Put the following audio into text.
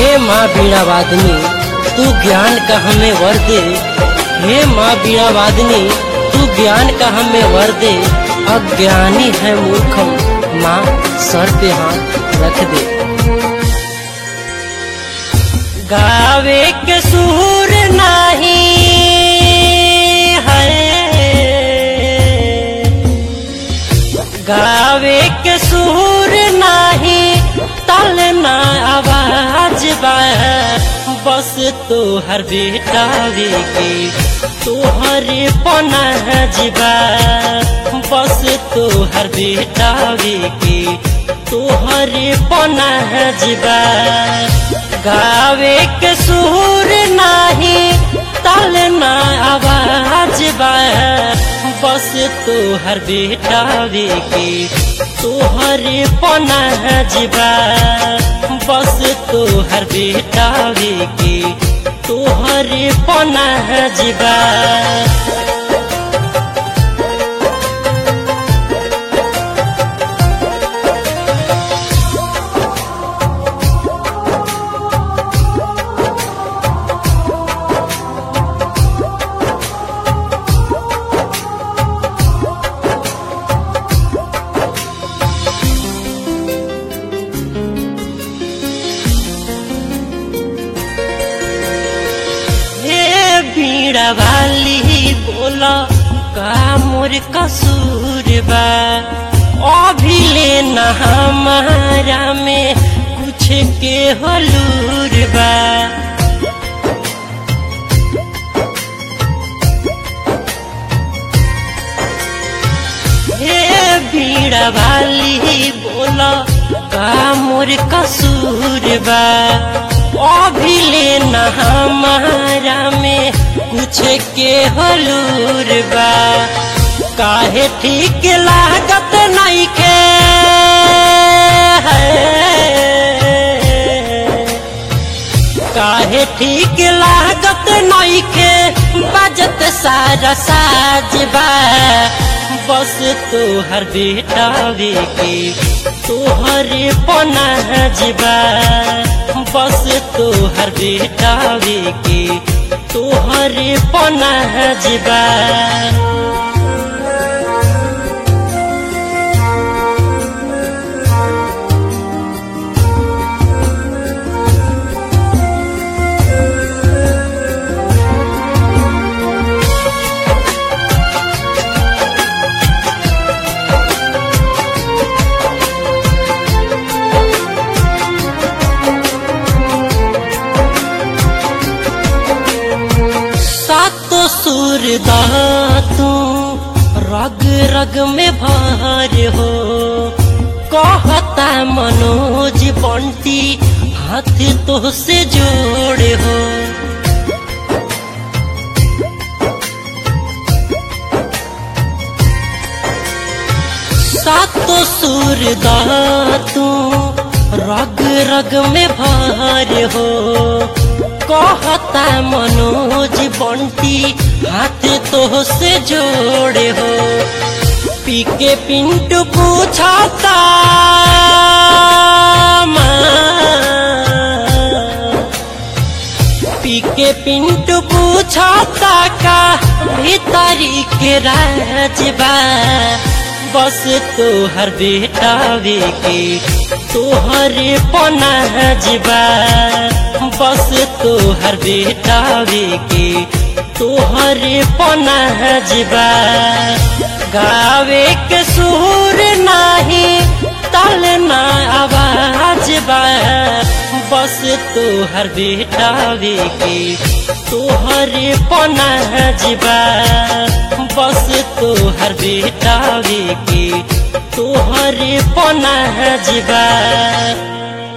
माँ बीणा वादनी तू ज्ञान का हमें वर दे। हे माँ बीणा वादनी तू ज्ञान का हमें वर दे। अज्ञानी है मूर्खम माँ सर पे हाथ रख दे। गावे के सूर नहीं है, गावे के सूर नहीं, ताल ना आवाज बा। बस तोहर बेटावे के तोहरे पनाज बा। बस तोहर बेटावे के तोहरे पनाज बा। गावे के सूर नहीं, ताल ना आवाज बा। बस तोहर बेटावे के तोहरे पनाज बा। बस तोहर बेटावे के तोहरे पनाज बा। बीड़ा वाली बोला का मोर कसूर बा। अभी लेना हमारा में कुछ के हलूर बा। हे बीड़ा वाली बोला का मोर कसूर बा। अभी लेना हमारा में कुछ के हलूर बा। काहे ठीक लागत नहीं के काहे ठीक लागत नहीं के बजत सारा साज बा। बस तोहर बेटावे के तोहरे पनाज बा। बस तोहर बेटावे के तोहरे पनाज बा। सुर तू रग रग में भार हो। कहता मनोज बंटी हाथ तो से जोड़े हो। सातो सुर तू रग रग में भार हो। कहता मनोज बंटी हाथ तो से जोड़े हो। पी के पिंटू पूछता पी के पिंटू पूछता का भीतरी के राज बा। बस तोहर बेटावे के तोहरे पनाज बा। बस तोहर बेटावे के तोहरे पनाज बा। गावे के सूर नहीं, ताल ना आवाज बा। बस तोहर बेटावे के तोहरे पनाज बा। बस तोहर बेटावे के तोहरे पनाज बा।